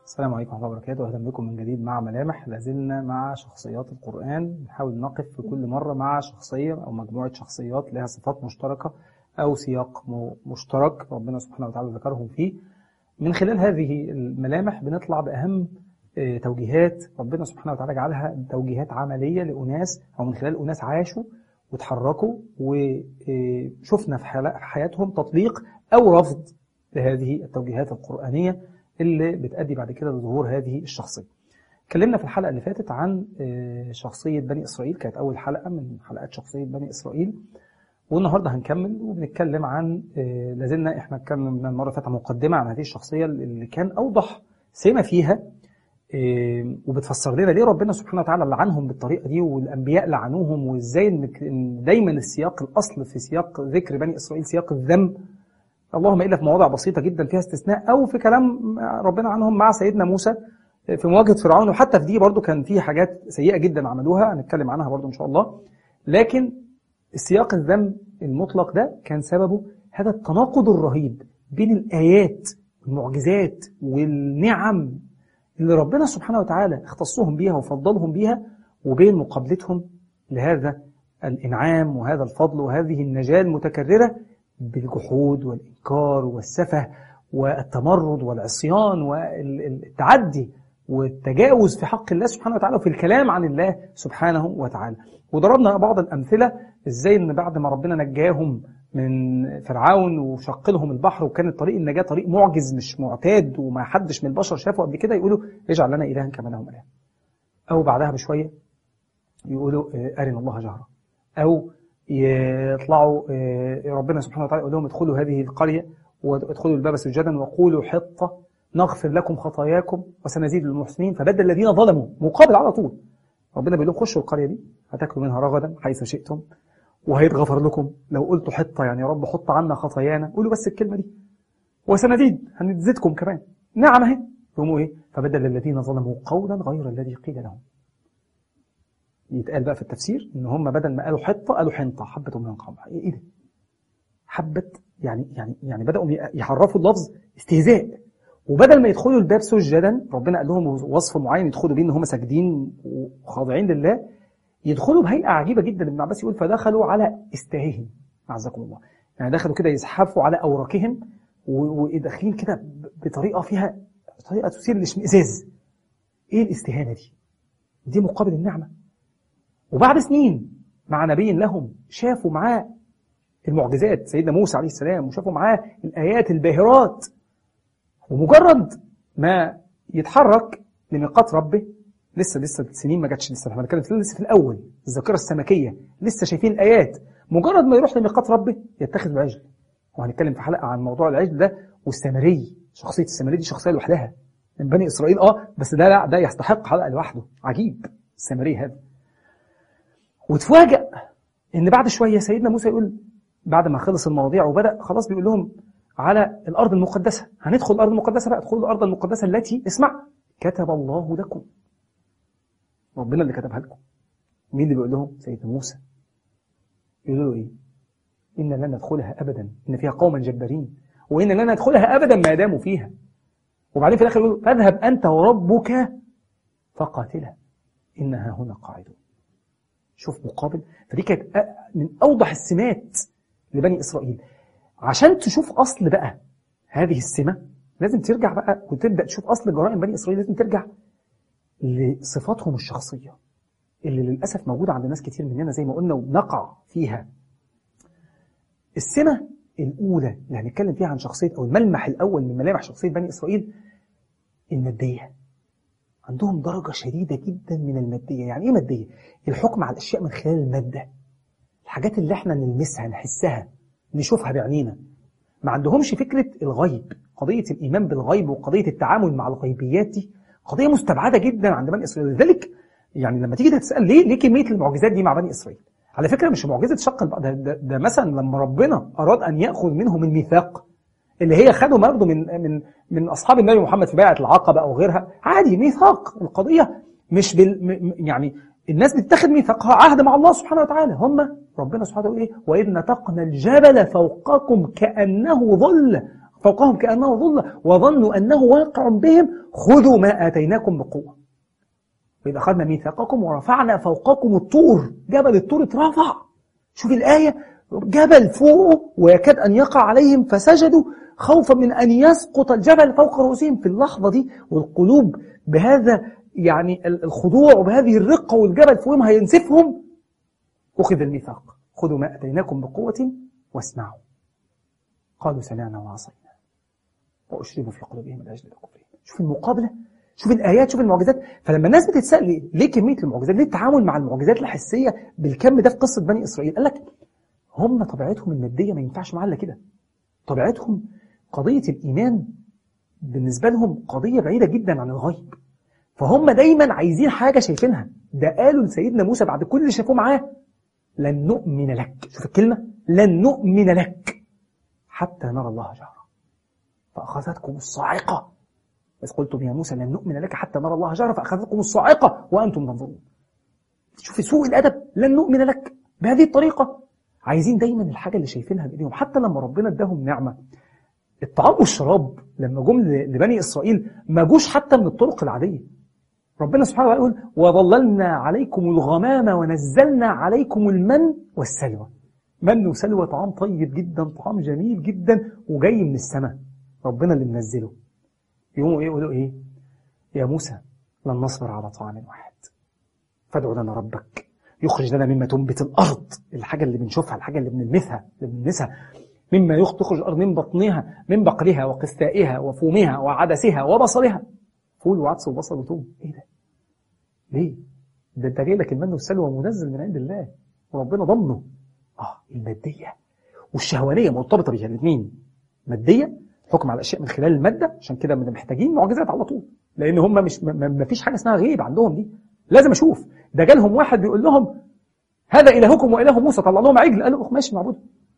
السلام عليكم ورحمة الله وبركاته. أهلا بكم من جديد مع ملامح. لازلنا مع شخصيات القرآن، نحاول نقف في كل مرة مع شخصية أو مجموعة شخصيات لها صفات مشتركة أو سياق مشترك ربنا سبحانه وتعالى ذكرهم فيه. من خلال هذه الملامح بنطلع بأهم توجيهات ربنا سبحانه وتعالى جعلها توجيهات عملية لأناس، أو من خلال أناس عاشوا وتحركوا وشفنا في حياتهم تطبيق أو رفض لهذه التوجيهات القرآنية اللي بتأدي بعد كده لظهور هذه الشخصية. اتكلمنا في الحلقة اللي فاتت عن شخصية بني إسرائيل، كانت أول حلقة من حلقات شخصية بني إسرائيل، والنهاردة هنكمل وبنتكلم عن لازلنا احنا اتكلمنا المرة اللي فاتت مقدمة عن هذه الشخصية اللي كان أوضح سمة فيها وبتفسر لنا ليه ربنا سبحانه وتعالى لعنهم بالطريقة دي والأنبياء لعنوهم، وإزاي إن دايما السياق الأصل في سياق ذكر بني إسرائيل سياق الذم، اللهم إلا في مواضع بسيطة جدا فيها استثناء، أو في كلام ربنا عنهم مع سيدنا موسى في مواجهة فرعون، وحتى في دي برضو كان فيه حاجات سيئة جدا عملوها هنتكلم عنها برضو إن شاء الله. لكن السياق الذم المطلق ده كان سببه هذا التناقض الرهيب بين الآيات والمعجزات والنعم اللي ربنا سبحانه وتعالى اختصهم بيها وفضلهم بيها، وبين مقابلتهم لهذا الإنعام وهذا الفضل وهذه النجاة المتكررة بالجحود والإنكار والسفه والتمرد والعصيان والتعدي والتجاوز في حق الله سبحانه وتعالى وفي الكلام عن الله سبحانه وتعالى. وضربنا بعض الأمثلة إزاي إن بعد ما ربنا نجاهم من فرعون وشق لهم البحر، وكان طريق النجاة طريق معجز مش معتاد وما حدش من البشر شافه قبل كده، يقولوا اجعل لنا إلها كما لهم إله، أو بعدها بشوية يقولوا أرنا الله جهرة، أو يطلعوا ربنا سبحانه وتعالى يقول لهم ادخلوا هذه القرية وادخلوا الباب سجدا وقولوا حطة نغفر لكم خطاياكم وسنزيد للمحسنين، فبدل الذين ظلموا مقابل على طول ربنا بيقول لهم خشوا القرية دي هتاكلوا منها رغدا حيث شئتم وهيتغفر لكم. لو قلتوا حطة يعني يا رب حط عنا خطايانا، قولوا بس الكلمة دي وسنزيد هنزيدكم كمان نعم اهي. يقوموا ايه؟ فبدل الذين ظلموا قولا غير الذي قيل لهم. يتقال بقى في التفسير ان هم بدل ما قالوا حطة قالوا حنطة، حبة من قمح. ايه ده؟ حبة يعني بدأوا يحرفوا اللفظ استهزاء، وبدل ما يدخلوا الباب سجدا ربنا قال لهم وصف معين يدخلوا بيه ان هم ساجدين وخاضعين لله، يدخلوا بهيئة عجيبة جدا. ابن عباس يقول فدخلوا على استاههم عزكم الله، يعني دخلوا كده يزحفوا على أوراقهم وداخلين كده بطريقة فيها طريقة تثير الاشمئزاز. ايه الاستهانة دي؟ دي مقابل النعمة. وبعد سنين مع نبي لهم شافوا معاه المعجزات سيدنا موسى عليه السلام، وشافوا معاه الآيات الباهرات، ومجرد ما يتحرك لميقات ربه لسه السنين ما جاتش، لسه احنا بنتكلم لسه في الأول الذاكرة السمكية، لسه شايفين الآيات. مجرد ما يروح لميقات ربه يتخذ بعجل، وهنتكلم في حلقة عن موضوع العجل ده. والسامري، شخصية السامري دي شخصية لوحدها من بني إسرائيل، بس ده يستحق حلقة لوحده. عجيب السامري هذا. وتفاجأ ان بعد شوية سيدنا موسى يقول بعد ما خلص المواضيع وبدأ خلاص بيقول لهم على الأرض المقدسة، هندخل الأرض المقدسة بقى، ادخلوا الأرض المقدسة التي اسمع كتب الله لكم، ربنا اللي كتبها لكم. مين اللي بيقول لهم؟ سيدنا موسى. يقولوا له ايه؟ إن لن ندخلها أبدا إن فيها قوما جبارين، وإن لن ندخلها أبدا ما داموا فيها. وبعدين في الآخر يقولوا فاذهب أنت وربك فقاتلا إنها هنا قاعدون. شوف مقابل. فدي كانت من أوضح السمات لبني إسرائيل. عشان تشوف أصل بقى هذه السمة لازم ترجع بقى وتبدأ تشوف أصل جرائم بني إسرائيل، لازم ترجع لصفاتهم الشخصية اللي للأسف موجودة عند ناس كتير مننا زي ما قلنا وبنقع فيها. السمة الأولى اللي هنتكلم فيها عن شخصية، أو الملمح الأول من ملامح شخصية بني إسرائيل، المادية. عندهم درجة شديدة جدا من المادية. يعني إيه مادية؟ الحكم على الأشياء من خلال المادة، الحاجات اللي احنا نلمسها نحسها نشوفها بعينينا. ما عندهمش فكرة الغيب، قضية الإيمان بالغيب وقضية التعامل مع الغيبيات دي قضية مستبعدة جدا عند بني إسرائيل. لذلك يعني لما تيجي تسأل ليه كمية المعجزات دي مع بني إسرائيل؟ على فكرة مش معجزة شق ده مثلا لما ربنا أراد أن يأخذ منهم الميثاق اللي هي خدوا برضه من أصحاب النبي محمد في بيعة العقبة أو غيرها، عادي ميثاق. القضية مش يعني الناس بتتخذ ميثاقها عهد مع الله سبحانه وتعالى. هم ربنا سبحانه وتعالى إيه؟ وإذ نتقنا الجبل فوقكم كأنه ظل فوقهم كأنه ظل وظنوا أنه واقع بهم خذوا ما آتيناكم بقوة وإذا أخذنا ميثاقكم ورفعنا فوقكم الطور. جبل الطور اترفع. شوف الآية، جبل فوقه ويكاد أن يقع عليهم فسجدوا خوفا من أن يسقط الجبل فوق رؤوسهم. في اللحظة دي والقلوب بهذا يعني الخضوع وبهذه الرقة والجبل فوقهم هينسفهم، أخذ الميثاق خذوا ما أتيناكم بقوة واسمعوا قالوا سمعنا وعصينا وأشربوا في قلوبهم العجل الكفرين. شوف المقابلة، شوف الآيات، شوف المعجزات. فلما الناس بتتسأل ليه كمية المعجزات، ليه التعامل مع المعجزات الحسية بالكم ده في قصة بني إسرائيل، قال لك هم طبيعتهم المادية ما ينفعش معاها كده. طبيعتهم قضية الإيمان بالنسبة لهم قضية بعيدة جدا عن الغيب، فهم دايما عايزين حاجة شايفينها. ده قالوا لسيدنا موسى بعد كل اللي شافوه معاه لن نؤمن لك. شوف الكلمة، لن نؤمن لك حتى نرى الله جهرا فأخذتكم الصاعقة إذ قلتم يا موسى لن نؤمن لك حتى نرى الله جهرا فأخذتكم الصاعقة وأنتم تنظرون. شوف سوء الأدب، لن نؤمن لك بهذه الطريقة. عايزين دايما الحاجة اللي شايفينها بإيديهم. حتى لما ربنا اداهم نعمة الطعام والشراب، لما جم لبني إسرائيل ما جوش حتى من الطرق العادية. ربنا سبحانه وتعالى يقول وظللنا عليكم الغمام ونزلنا عليكم المن والسلوى. من وسلوى طعام طيب جدا، طعام جميل جدا وجاي من السماء، ربنا اللي منزله. يقوموا يقولوا ايه؟ يا موسى لن نصبر على طعام واحد فادع لنا ربك يخرج لنا مما تنبت الأرض، الحاجة اللي بنشوفها، الحاجة اللي بنلمسها مما تخرج الأرض من بطنها من بقلها وقثائها وفومها وعدسها وبصلها. فول وعدس وبصل وثوم. ايه ده؟ ليه؟ ده انت جاي لك المن والسلوى منزل من عند الله وربنا ضمنه. المادية والشهوانية مرتبطة بيها الاثنين. مادية، حكم على الأشياء من خلال المادة، عشان كده محتاجين معجزات على طول، لأن هم مش ما فيش حاجة اسمها غيب عندهم دي. لازم أشوف. ده جالهم واحد بيقول لهم هذا إلهكم وإله موسى، طلع لهم عجل، قالوا ماشي نعبده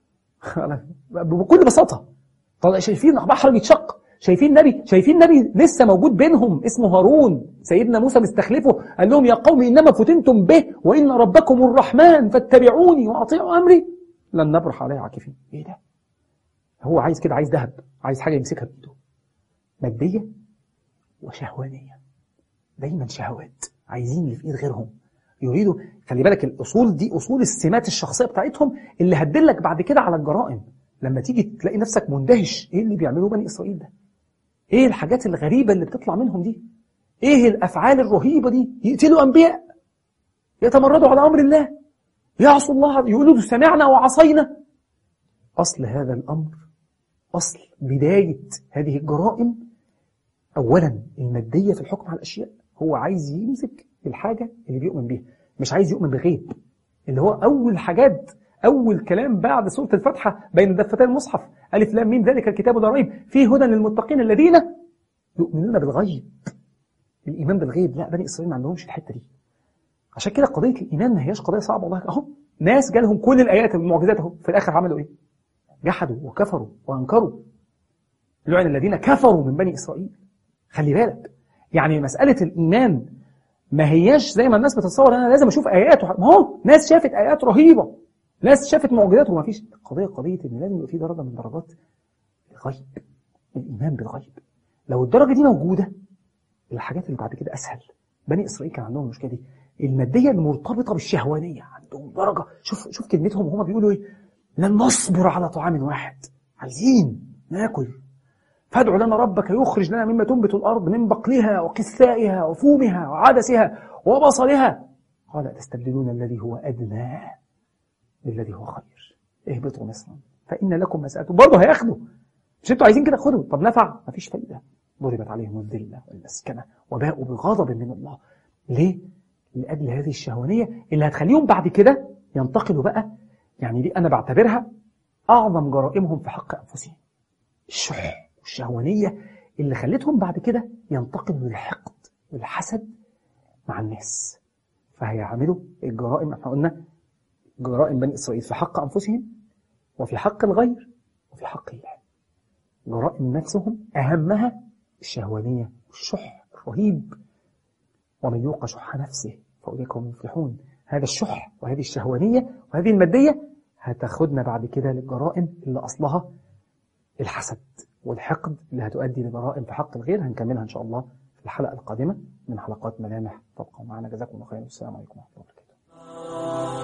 بكل بساطة. طلع شايفين بحر بيتشق، شايفين نبي لسه موجود بينهم اسمه هارون، سيدنا موسى مستخلفه، قال لهم يا قوم إنما فتنتم به وإن ربكم الرحمن فاتبعوني وأطيعوا أمري لن نبرح عليه عاكفين. إيه ده؟ هو عايز كده، عايز ذهب، عايز حاجة يمسكها بإيده. مادية وشهوانية، دايما شهوات، عايزين اللي في إيد غيرهم، يريدوا. خلي بالك الأصول دي أصول السمات الشخصية بتاعتهم اللي هتدلك بعد كده على الجرائم. لما تيجي تلاقي نفسك مندهش، إيه اللي بيعملوه بني إسرائيل ده؟ إيه الحاجات الغريبة اللي بتطلع منهم دي؟ إيه الأفعال الرهيبة دي؟ يقتلوا أنبياء، يتمردوا على أمر الله، يعصوا الله، يقولوا سمعنا وعصينا. أصل هذا الأمر، أصل بداية هذه الجرائم أولا المادية في الحكم على الأشياء. هو عايز يمسك الحاجة اللي بيؤمن بيها، مش عايز يؤمن بغيب، اللي هو أول حاجات، أول كلام بعد سورة الفاتحة بين دفتي المصحف ألف لام ميم ذلك الكتاب لا ريب فيه هدى للمتقين الذين يؤمنون بالغيب. الإيمان بالغيب لا، بني إسرائيل ما عندهمش الحتة دي. عشان كده قضية الإيمان ما هياش قضية صعبة والله. أهو ناس جالهم كل الآيات والمعجزات، أهو في الآخر عملوا إيه؟ جحدوا وكفروا وأنكروا. لعن الذين كفروا من بني إسرائيل. خلي بالك، يعني مسألة الإيمان ما هياش زي ما الناس بتتصور أنا لازم أشوف آيات ما هو ناس شافت آيات رهيبة، ناس شافت معجزات وما فيش. قضية إن لازم يبقى في درجة من درجات الغيب، الإيمان بالغيب. لو الدرجة دي موجودة الحاجات اللي بعد كده أسهل. بني إسرائيل كان عندهم المشكلة دي، المادية المرتبطة بالشهوانية، عندهم درجة. شوف كلمتهم وهم بيقولوا إيه؟ لن نصبر على طعام واحد، عايزين ناكل. فادع لنا ربك يخرج لنا مما تنبت الأرض من بقلها وقثائها وفومها وعدسها وبصلها قال تستبدلون الذي هو أدنى بالذي هو خير اهبطوا مصرا فإن لكم ما سألتم. برضه هياخدوا، مش انتوا عايزين كده خدوا. طب نفع؟ مفيش فايدة. ضربت عليهم الذلة والمسكنة وباءوا بغضب من الله. ليه؟ لأجل هذه الشهوانية اللي هتخليهم بعد كده ينتقلوا بقى. يعني دي أنا بعتبرها أعظم جرائمهم في حق أنفسهم، الشح والشهوانية اللي خلتهم بعد كده ينتقلوا للحقد والحسد مع الناس. فهيعملوا الجرائم، احنا قلنا جرائم بني إسرائيل في حق أنفسهم وفي حق الغير وفي حق الله. جرائم نفسهم أهمها الشهوانية والشح الرهيب. ومن يوق شح نفسه فأولئك هم المفلحون. هذا الشح وهذه الشهوانية وهذه المادية هتاخدنا بعد كده للجرائم اللي أصلها الحسد والحقد اللي هتؤدي لجرائم في حق الغير هنكملها إن شاء الله في الحلقة القادمة من حلقات ملامح. تبقوا معنا، جزاكم الله خير، والسلام عليكم ورحمة الله وبركاته.